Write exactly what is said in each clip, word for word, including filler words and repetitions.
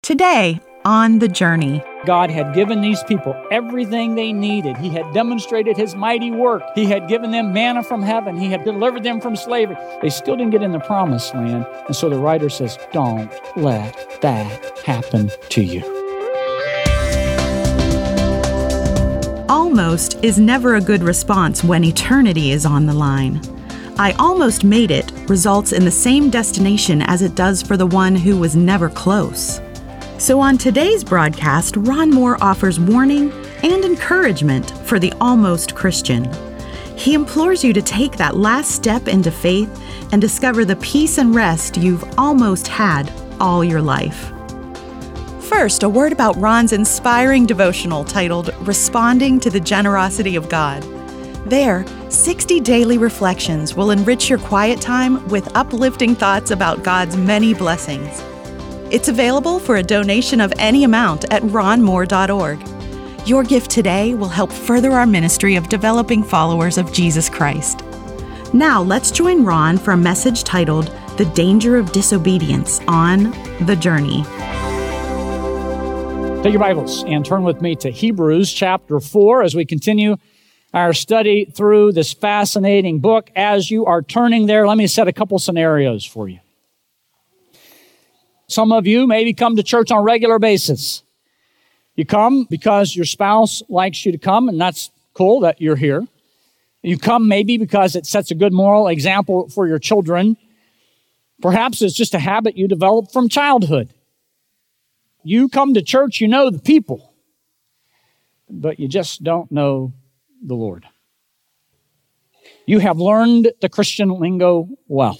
Today, on The Journey. God had given these people everything they needed. He had demonstrated His mighty work. He had given them manna from heaven. He had delivered them from slavery. They still didn't get in the promised land. And so the writer says, don't let that happen to you. Almost is never a good response when eternity is on the line. I almost made it results in the same destination as it does for the one who was never close. So on today's broadcast, Ron Moore offers warning and encouragement for the almost Christian. He implores you to take that last step into faith and discover the peace and rest you've almost had all your life. First, a word about Ron's inspiring devotional titled Responding to the Generosity of God. There, sixty daily reflections will enrich your quiet time with uplifting thoughts about God's many blessings. It's available for a donation of any amount at ron moore dot org. Your gift today will help further our ministry of developing followers of Jesus Christ. Now, let's join Ron for a message titled The Danger of Disobedience on The Journey. Take your Bibles and turn with me to Hebrews chapter four as we continue our study through this fascinating book. As you are turning there, let me set a couple scenarios for you. Some of you maybe come to church on a regular basis. You come because your spouse likes you to come, and that's cool that you're here. You come maybe because it sets a good moral example for your children. Perhaps it's just a habit you developed from childhood. You come to church, you know the people, but you just don't know the Lord. You have learned the Christian lingo well.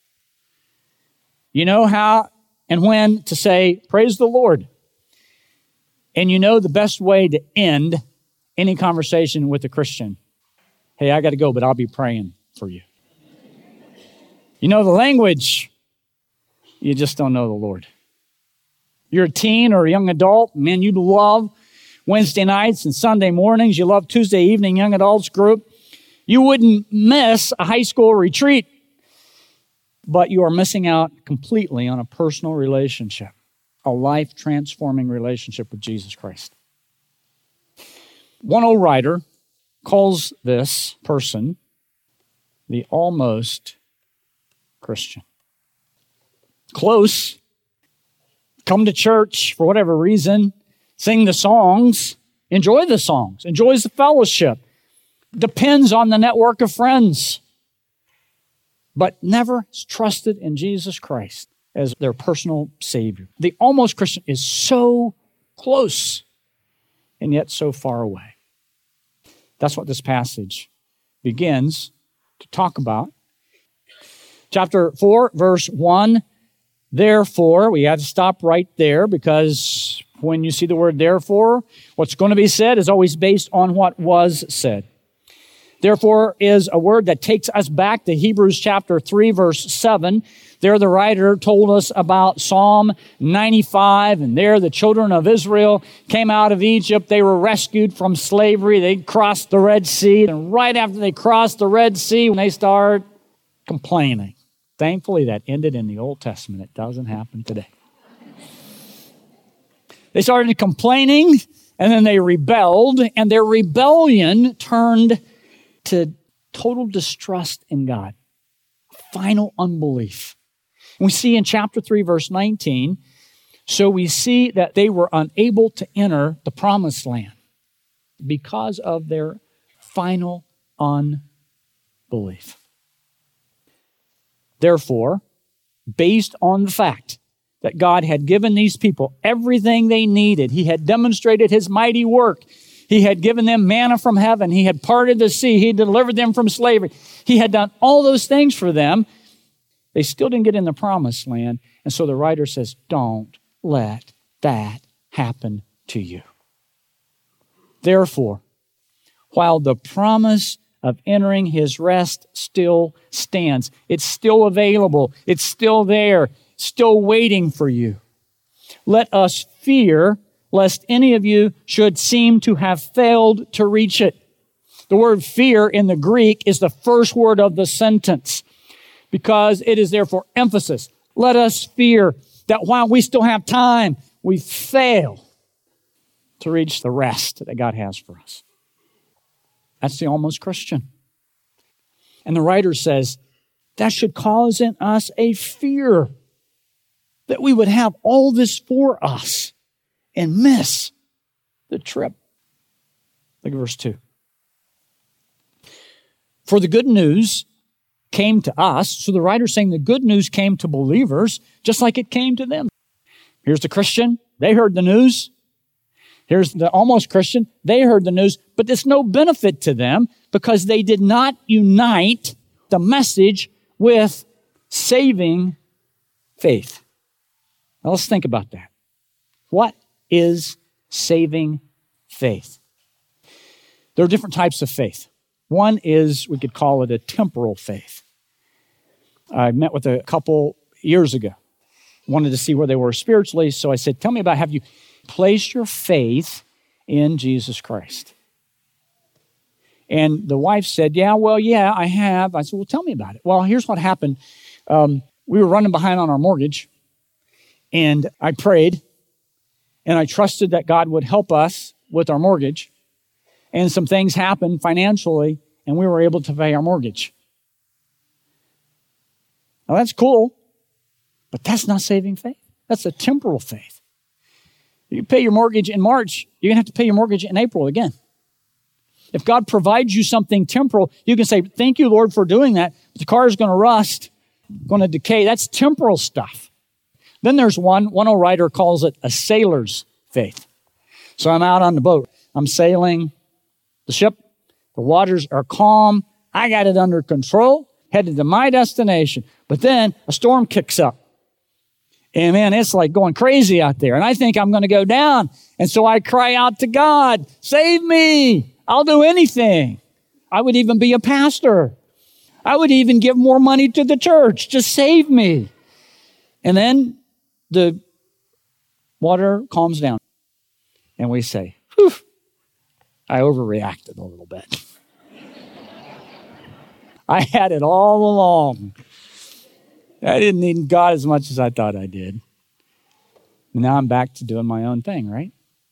You know how and when to say, praise the Lord. And you know the best way to end any conversation with a Christian. Hey, I got to go, but I'll be praying for you. You know the language. You just don't know the Lord. You're a teen or a young adult. Man, you love Wednesday nights and Sunday mornings. You love Tuesday evening young adults group. You wouldn't miss a high school retreat, but you are missing out completely on a personal relationship, a life-transforming relationship with Jesus Christ. One old writer calls this person the almost Christian. Close. Come to church for whatever reason, sing the songs, enjoy the songs, enjoys the fellowship, depends on the network of friends, but never trusted in Jesus Christ as their personal Savior. The almost Christian is so close and yet so far away. That's what this passage begins to talk about. Chapter four, verse one, therefore, we have to stop right there because when you see the word therefore, what's going to be said is always based on what was said. Therefore is a word that takes us back to Hebrews chapter three, verse seven. There the writer told us about Psalm ninety-five, and there the children of Israel came out of Egypt. They were rescued from slavery. They crossed the Red Sea, and right after they crossed the Red Sea, they start complaining. Thankfully, that ended in the Old Testament. It doesn't happen today. They started complaining, and then they rebelled, and their rebellion turned to total distrust in God, final unbelief. And we see in chapter three, verse nineteen, so we see that they were unable to enter the promised land because of their final unbelief. Therefore, based on the fact that God had given these people everything they needed, He had demonstrated His mighty work, He had given them manna from heaven. He had parted the sea. He had delivered them from slavery. He had done all those things for them. They still didn't get in the promised land. And so the writer says, don't let that happen to you. Therefore, while the promise of entering His rest still stands, it's still available, it's still there, still waiting for you, let us fear lest any of you should seem to have failed to reach it. The word fear in the Greek is the first word of the sentence because it is there for emphasis. Let us fear that while we still have time, we fail to reach the rest that God has for us. That's the almost Christian. And the writer says, that should cause in us a fear that we would have all this for us and miss the trip. Look at verse two. For the good news came to us. So the writer's saying the good news came to believers just like it came to them. Here's the Christian. They heard the news. Here's the almost Christian. They heard the news, but there's no benefit to them because they did not unite the message with saving faith. Now let's think about that. What is saving faith? There are different types of faith. One is, we could call it a temporal faith. I met with a couple years ago. Wanted to see where they were spiritually, so I said, tell me about, have you placed your faith in Jesus Christ? And the wife said, yeah, well, yeah, I have. I said, well, tell me about it. Well, here's what happened. Um, we were running behind on our mortgage, and I prayed, and I trusted that God would help us with our mortgage. And some things happened financially, and we were able to pay our mortgage. Now, that's cool, but that's not saving faith. That's a temporal faith. You pay your mortgage in March, you're going to have to pay your mortgage in April again. If God provides you something temporal, you can say, thank you, Lord, for doing that. But the car is going to rust, going to decay. That's temporal stuff. Then there's one, one old writer calls it a sailor's faith. So I'm out on the boat. I'm sailing the ship. The waters are calm. I got it under control, headed to my destination. But then a storm kicks up. And man, it's like going crazy out there. And I think I'm going to go down. And so I cry out to God, save me. I'll do anything. I would even be a pastor. I would even give more money to the church. Just save me. And then the water calms down. And we say, whew, I overreacted a little bit. I had it all along. I didn't need God as much as I thought I did. And now I'm back to doing my own thing, right?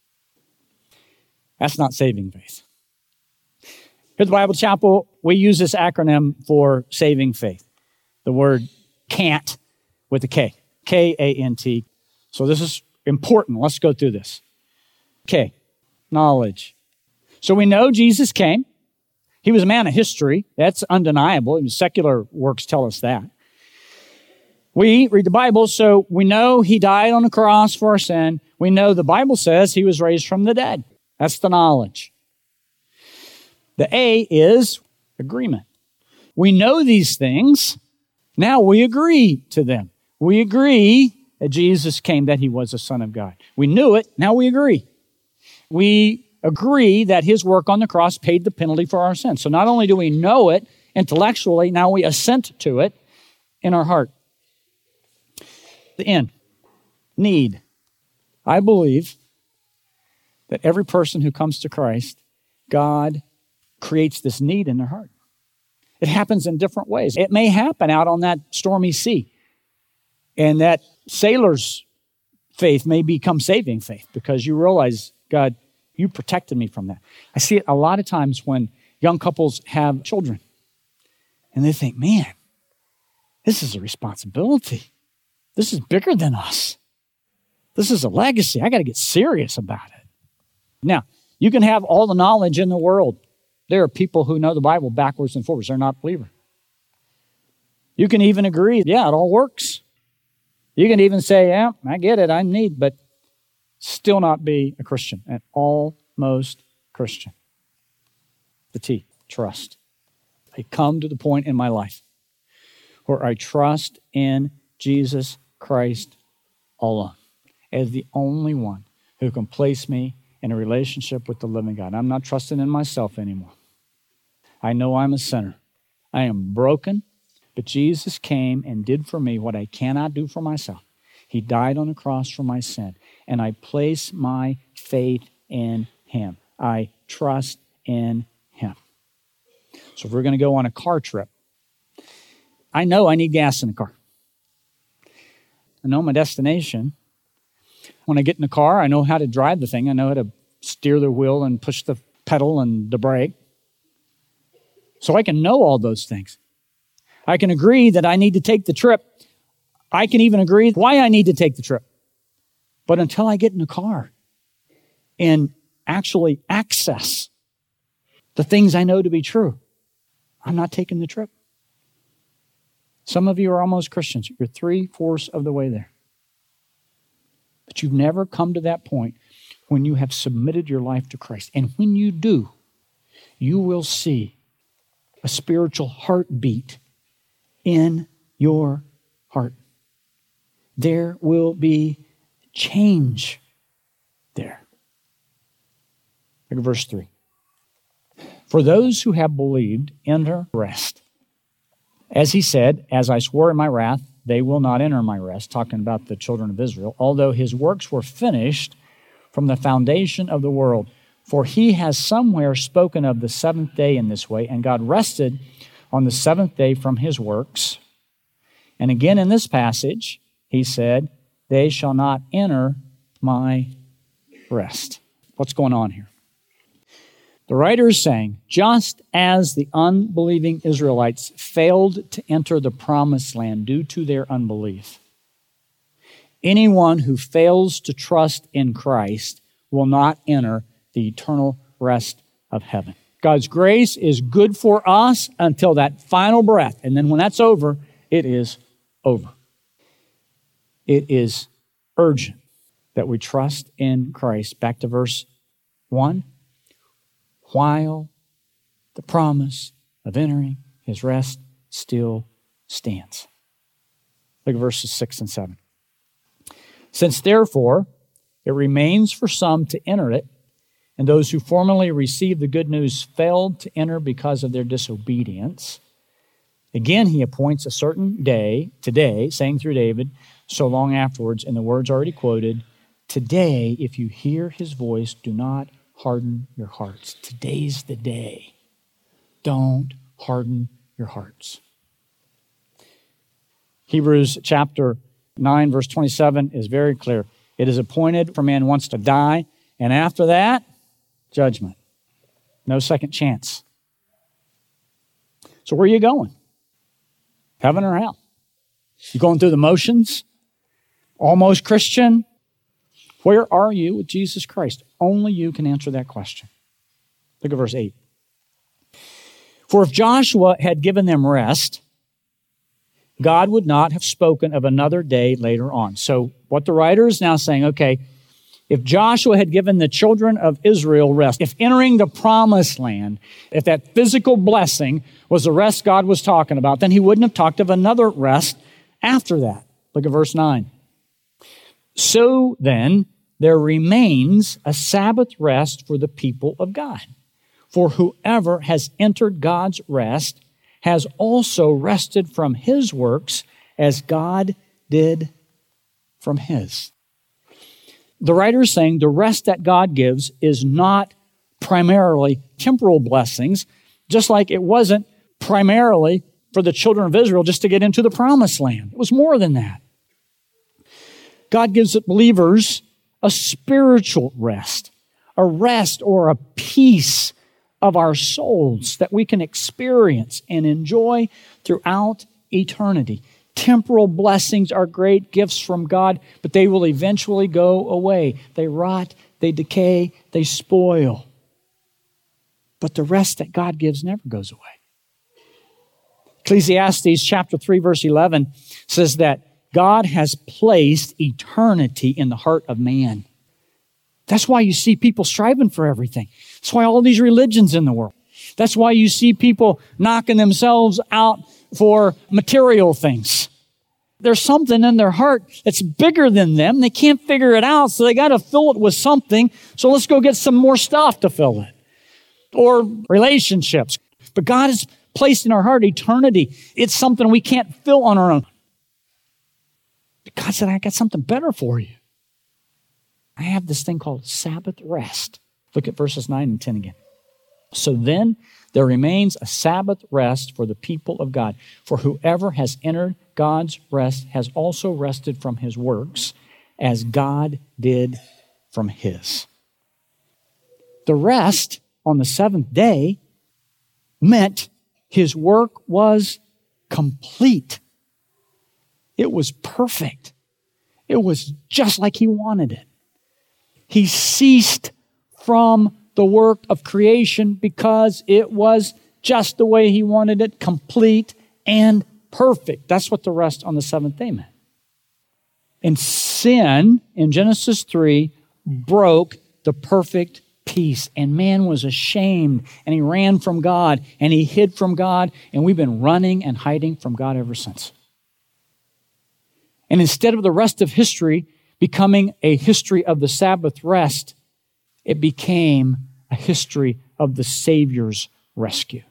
That's not saving faith. Here at the Bible Chapel, we use this acronym for saving faith. The word can't with a K. K A N T. So this is important. Let's go through this. K, knowledge. So we know Jesus came. He was a man of history. That's undeniable. Secular works tell us that. We read the Bible, so we know he died on the cross for our sin. We know the Bible says he was raised from the dead. That's the knowledge. The A is agreement. We know these things. Now we agree to them. We agree that Jesus came, that he was the Son of God. We knew it. Now we agree. We agree that his work on the cross paid the penalty for our sins. So not only do we know it intellectually, now we assent to it in our heart. The N, need. I believe that every person who comes to Christ, God creates this need in their heart. It happens in different ways. It may happen out on that stormy sea, and that sailor's faith may become saving faith because you realize, God, you protected me from that. I see it a lot of times when young couples have children, and they think, man, this is a responsibility. This is bigger than us. This is a legacy. I got to get serious about it. Now, you can have all the knowledge in the world. There are people who know the Bible backwards and forwards. They're not believers. You can even agree, yeah, it all works. You can even say, yeah, I get it, I need, but still not be a Christian, an almost Christian. The T, trust. I come to the point in my life where I trust in Jesus Christ alone as the only one who can place me in a relationship with the living God. I'm not trusting in myself anymore. I know I'm a sinner. I am broken, but Jesus came and did for me what I cannot do for myself. He died on the cross for my sin, and I place my faith in him. I trust in him. So if we're going to go on a car trip, I know I need gas in the car. I know my destination, When I get in the car, I know how to drive the thing. I know how to steer the wheel and push the pedal and the brake. So I can know all those things. I can agree that I need to take the trip. I can even agree why I need to take the trip. But until I get in the car and actually access the things I know to be true, I'm not taking the trip. Some of you are almost Christians. You're three-fourths of the way there. But you've never come to that point when you have submitted your life to Christ. And when you do, you will see a spiritual heartbeat in your heart. There will be change there. Look at verse three. For those who have believed enter rest. As he said, as I swore in my wrath, they will not enter my rest, talking about the children of Israel, although his works were finished from the foundation of the world. For he has somewhere spoken of the seventh day in this way, and God rested on the seventh day from his works. And again in this passage, he said, they shall not enter my rest. What's going on here? The writer is saying, just as the unbelieving Israelites failed to enter the promised land due to their unbelief, anyone who fails to trust in Christ will not enter the eternal rest of heaven. God's grace is good for us until that final breath. And then when that's over, it is over. It is urgent that we trust in Christ. Back to verse one. While the promise of entering his rest still stands. Look at verses six and seven. Since therefore it remains for some to enter it, and those who formerly received the good news failed to enter because of their disobedience, again he appoints a certain day, today, saying through David, so long afterwards, in the words already quoted, today, if you hear his voice, do not harden your hearts. Today's the day. Don't harden your hearts. Hebrews chapter nine, verse twenty-seven is very clear. It is appointed for man once to die, and after that, judgment. No second chance. So where are you going? Heaven or hell? You going through the motions? Almost Christian? Where are you with Jesus Christ? Only you can answer that question. Look at verse eight. For if Joshua had given them rest, God would not have spoken of another day later on. So what the writer is now saying, okay, if Joshua had given the children of Israel rest, if entering the promised land, if that physical blessing was the rest God was talking about, then he wouldn't have talked of another rest after that. Look at verse nine. So then, there remains a Sabbath rest for the people of God. For whoever has entered God's rest has also rested from his works as God did from his. The writer is saying the rest that God gives is not primarily temporal blessings, just like it wasn't primarily for the children of Israel just to get into the promised land. It was more than that. God gives believers a spiritual rest, a rest or a peace of our souls that we can experience and enjoy throughout eternity. Temporal blessings are great gifts from God, but they will eventually go away. They rot, they decay, they spoil. But the rest that God gives never goes away. Ecclesiastes chapter three, verse eleven says that God has placed eternity in the heart of man. That's why you see people striving for everything. That's why all these religions in the world. That's why you see people knocking themselves out for material things. There's something in their heart that's bigger than them. They can't figure it out, so they got to fill it with something. So let's go get some more stuff to fill it. Or relationships. But God has placed in our heart eternity. It's something we can't fill on our own. God said, I got something better for you. I have this thing called Sabbath rest. Look at verses nine and ten again. So then there remains a Sabbath rest for the people of God. For whoever has entered God's rest has also rested from his works as God did from his. The rest on the seventh day meant his work was complete. It was perfect. It was just like he wanted it. He ceased from the work of creation because it was just the way he wanted it, complete and perfect. That's what the rest on the seventh day meant. And sin in Genesis three broke the perfect peace. And man was ashamed, and he ran from God, and he hid from God, and we've been running and hiding from God ever since. And instead of the rest of history becoming a history of the Sabbath rest, it became a history of the Savior's rescue.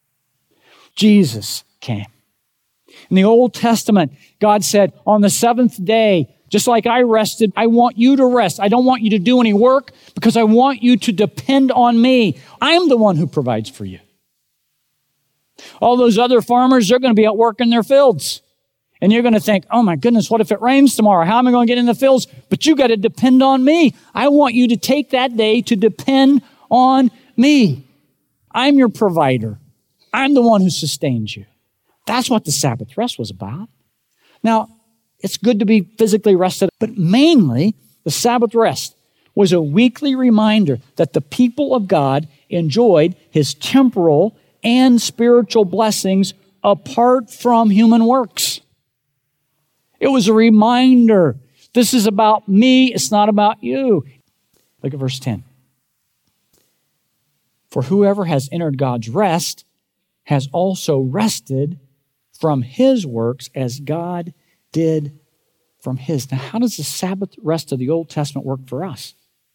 Jesus came. In the Old Testament, God said, on the seventh day, just like I rested, I want you to rest. I don't want you to do any work because I want you to depend on me. I'm the one who provides for you. All those other farmers, they're going to be out working their fields. And you're going to think, oh my goodness, what if it rains tomorrow? How am I going to get in the fields? But you got to depend on me. I want you to take that day to depend on me. I'm your provider. I'm the one who sustains you. That's what the Sabbath rest was about. Now, it's good to be physically rested, but mainly the Sabbath rest was a weekly reminder that the people of God enjoyed his temporal and spiritual blessings apart from human works. It was a reminder. This is about me. It's not about you. Look at verse ten. For whoever has entered God's rest has also rested from his works as God did from his. Now, how does the Sabbath rest of the Old Testament work for us?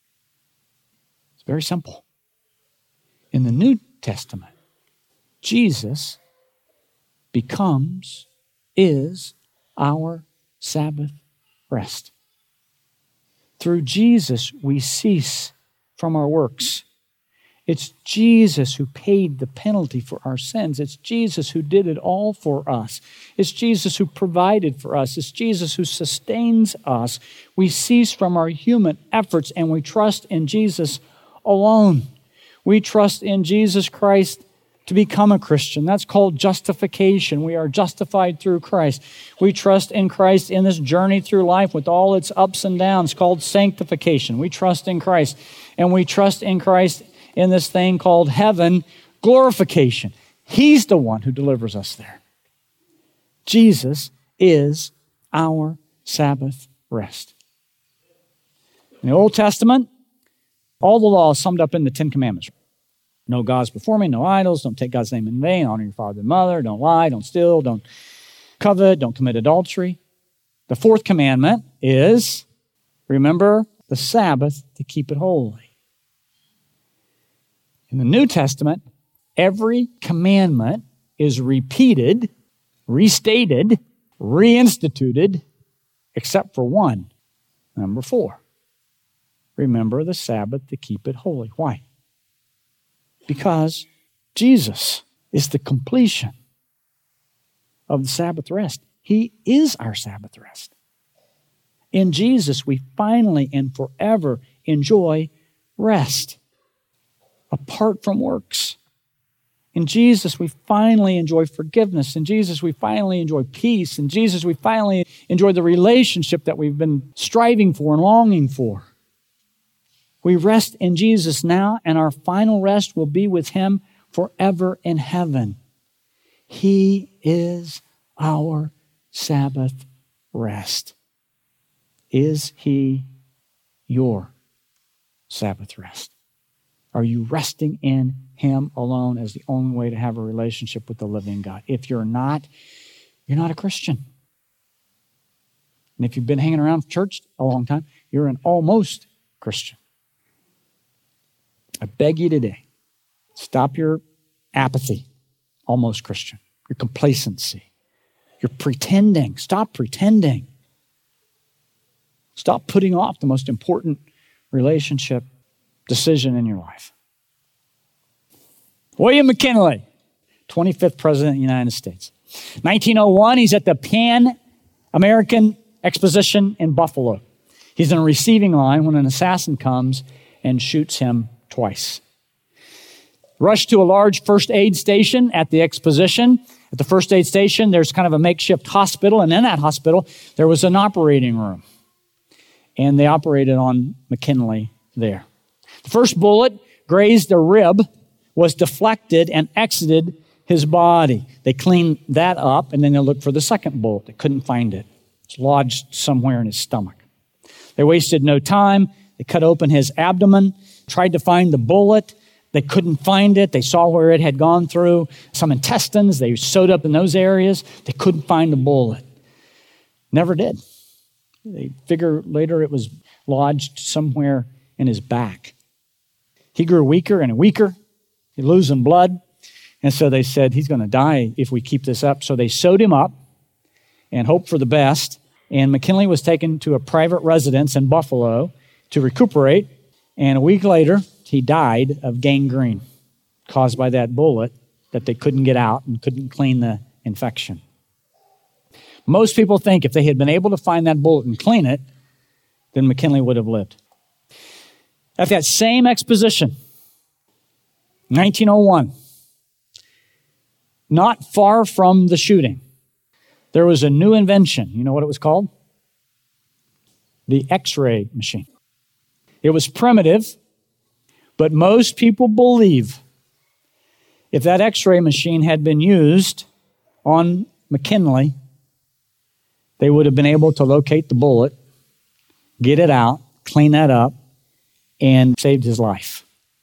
It's very simple. In the New Testament, Jesus becomes, is our Sabbath rest. Through Jesus, we cease from our works. It's Jesus who paid the penalty for our sins. It's Jesus who did it all for us. It's Jesus who provided for us. It's Jesus who sustains us. We cease from our human efforts and we trust in Jesus alone. We trust in Jesus Christ to become a Christian. That's called justification. We are justified through Christ. We trust in Christ in this journey through life with all its ups and downs, called sanctification. We trust in Christ. And we trust in Christ in this thing called heaven, glorification. He's the one who delivers us there. Jesus is our Sabbath rest. In the Old Testament, all the law is summed up in the Ten Commandments. No gods before me, no idols, don't take God's name in vain, honor your father and mother, don't lie, don't steal, don't covet, don't commit adultery. The fourth commandment is, remember the Sabbath to keep it holy. In the New Testament, every commandment is repeated, restated, reinstituted, except for one. Number four. Remember the Sabbath to keep it holy. Why? Because Jesus is the completion of the Sabbath rest. He is our Sabbath rest. In Jesus, we finally and forever enjoy rest apart from works. In Jesus, we finally enjoy forgiveness. In Jesus, we finally enjoy peace. In Jesus, we finally enjoy the relationship that we've been striving for and longing for. We rest in Jesus now, and our final rest will be with Him forever in heaven. He is our Sabbath rest. Is He your Sabbath rest? Are you resting in Him alone as the only way to have a relationship with the living God? If you're not, you're not a Christian. And if you've been hanging around church a long time, you're an almost Christian. I beg you today, stop your apathy, almost Christian, your complacency, your pretending. Stop pretending. Stop putting off the most important relationship decision in your life. William McKinley, twenty-fifth President of the United States. nineteen oh one, he's at the Pan American Exposition in Buffalo. He's in a receiving line when an assassin comes and shoots him twice. Rushed to a large first aid station at the exposition. At the first aid station, there's kind of a makeshift hospital, and in that hospital, there was an operating room. And they operated on McKinley there. The first bullet grazed a rib, was deflected, and exited his body. They cleaned that up, and then they looked for the second bullet. They couldn't find it. It's lodged somewhere in his stomach. They wasted no time. They cut open his abdomen, tried to find the bullet. They couldn't find it. They saw where it had gone through some intestines. They sewed up in those areas. They couldn't find the bullet. Never did. They figure later it was lodged somewhere in his back. He grew weaker and weaker. He losing blood. And so they said, he's going to die if we keep this up. So they sewed him up and hoped for the best. And McKinley was taken to a private residence in Buffalo to recuperate. And a week later, he died of gangrene caused by that bullet that they couldn't get out and couldn't clean the infection. Most people think if they had been able to find that bullet and clean it, then McKinley would have lived. At that same exposition, nineteen oh one, not far from the shooting, there was a new invention. You know what it was called? The X-ray machine. It was primitive, but most people believe if that X-ray machine had been used on McKinley, they would have been able to locate the bullet, get it out, clean that up, and saved his life.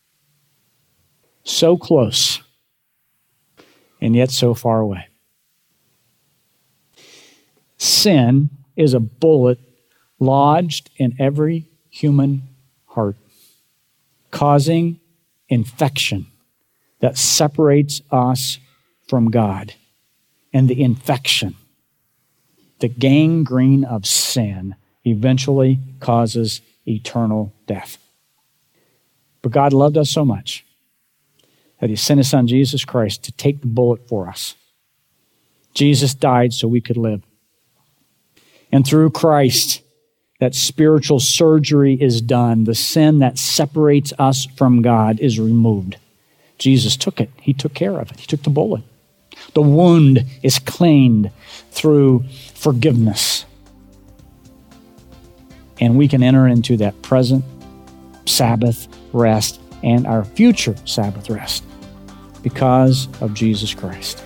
So close, and yet so far away. Sin is a bullet lodged in every human heart, causing infection that separates us from God. And the infection, the gangrene of sin, eventually causes eternal death. But God loved us so much that he sent his son Jesus Christ to take the bullet for us. Jesus died so we could live. And through Christ, that spiritual surgery is done. The sin that separates us from God is removed. Jesus took it. He took care of it. He took the bullet. The wound is cleaned through forgiveness. And we can enter into that present Sabbath rest and our future Sabbath rest because of Jesus Christ.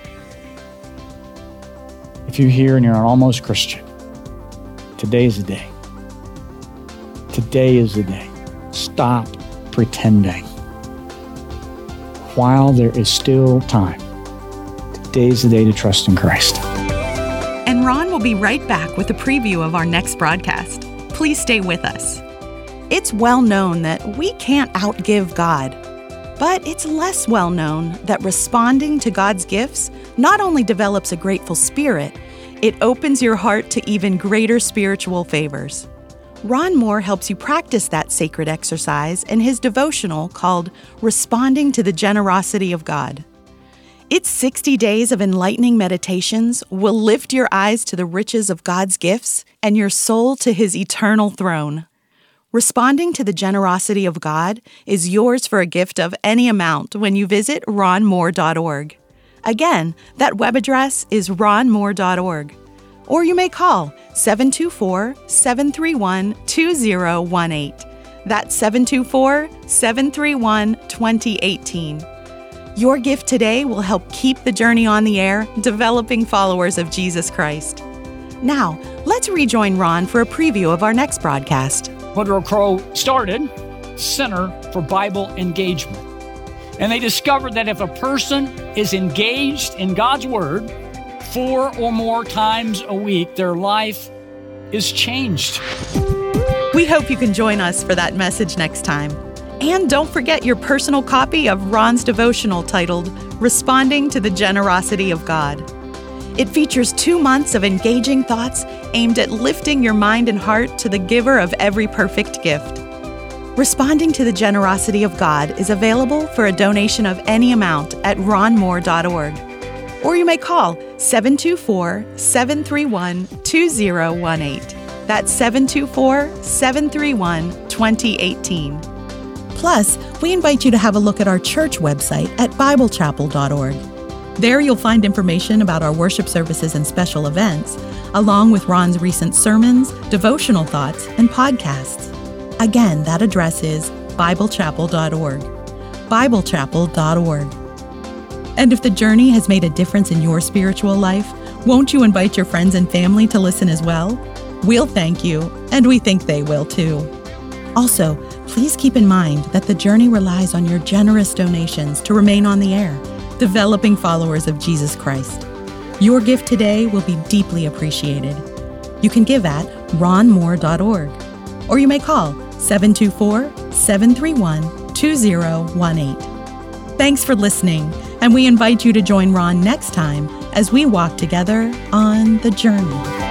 If you're here and you're an almost Christian, today is the day. Today is the day. Stop pretending. While there is still time, today is the day to trust in Christ. And Ron will be right back with a preview of our next broadcast. Please stay with us. It's well known that we can't outgive God, but it's less well known that responding to God's gifts not only develops a grateful spirit, it opens your heart to even greater spiritual favors. Ron Moore helps you practice that sacred exercise in his devotional called Responding to the Generosity of God. Its sixty days of enlightening meditations will lift your eyes to the riches of God's gifts and your soul to his eternal throne. Responding to the Generosity of God is yours for a gift of any amount when you visit ron moore dot org. Again, that web address is ron moore dot org. Or you may call seven two four, seven three one, two zero one eight. That's seven two four, seven three one, two zero one eight. Your gift today will help keep the journey on the air, developing followers of Jesus Christ. Now, let's rejoin Ron for a preview of our next broadcast. Woodrow Crow started Center for Bible Engagement. And they discovered that if a person is engaged in God's Word four or more times a week, their life is changed. We hope you can join us for that message next time. And don't forget your personal copy of Ron's devotional titled Responding to the Generosity of God. It features two months of engaging thoughts aimed at lifting your mind and heart to the giver of every perfect gift. Responding to the Generosity of God is available for a donation of any amount at ron moore dot org. Or you may call seven two four, seven three one, two zero one eight. That's seven two four, seven three one, two zero one eight. Plus, we invite you to have a look at our church website at bible chapel dot org. There you'll find information about our worship services and special events, along with Ron's recent sermons, devotional thoughts, and podcasts. Again, that address is bible chapel dot org. bible chapel dot org. And if the journey has made a difference in your spiritual life, won't you invite your friends and family to listen as well? We'll thank you, and we think they will too. Also, please keep in mind that the journey relies on your generous donations to remain on the air, developing followers of Jesus Christ. Your gift today will be deeply appreciated. You can give at ron moore dot org, or you may call seven two four, seven three one, two zero one eight. Thanks for listening, and we invite you to join Ron next time as we walk together on the journey.